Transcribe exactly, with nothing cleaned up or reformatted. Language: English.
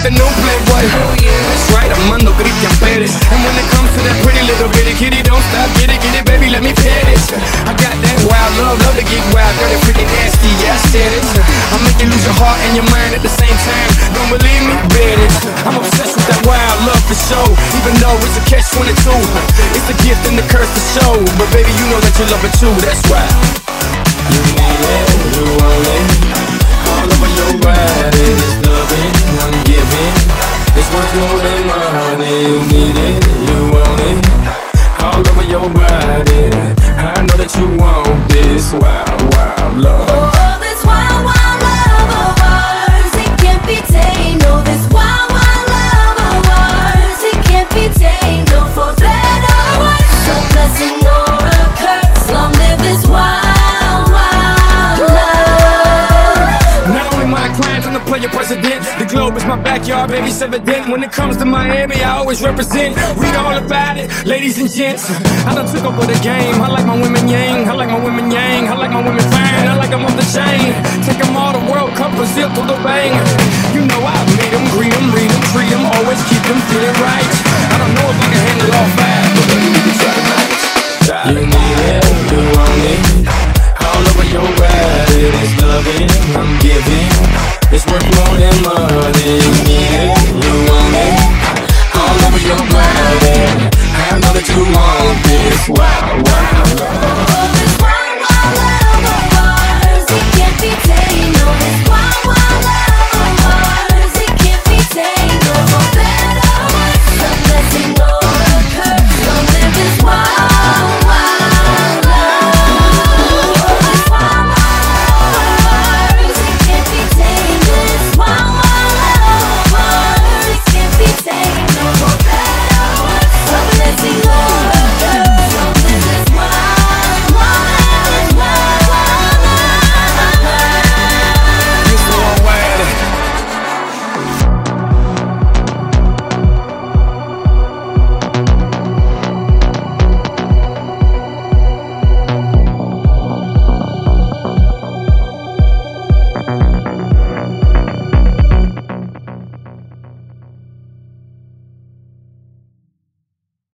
the new playboy. Oh yeah, that's right, Armando Cristian Perez. And when it comes to that pretty little bitty kitty, don't stop, get it, get it, baby, let me pet it. I got that wild love, love to get wild, dirty, freaking nasty, yeah, I said it. I make you lose your heart and your mind at the same time. Don't believe me? Bet it. I'm obsessed with that wild love for show, even though it's a catch twenty-two. It's the gift and the curse to show, but baby, you know that you love it too. That's why you need it, you want it. All over your body, this loving I'm giving. It's worth more than money. You need it, you want it. All over your body, I know that you want this wild, wild love. Oh, this wild, wild love of ours, it can't be tamed. Oh, this wild, wild love of ours, it can't be tamed. No, for better or worse, a blessing or a curse. Long live this wild, wild love. Not only my clients, I'm the player president. The globe is my backyard, baby, it's evident. When it comes to Miami, I always represent. Read all about it, ladies and gents. I done took over the game. I like my women yang, I like my women yang, I like my women fine, I like them off the chain. Take them all to World Cup, Brazil to the bang. You know I meet them, greet them, read them, treat them, always keep them feeling right. I don't know if I can handle all five, but baby, we can try tonight. You need it.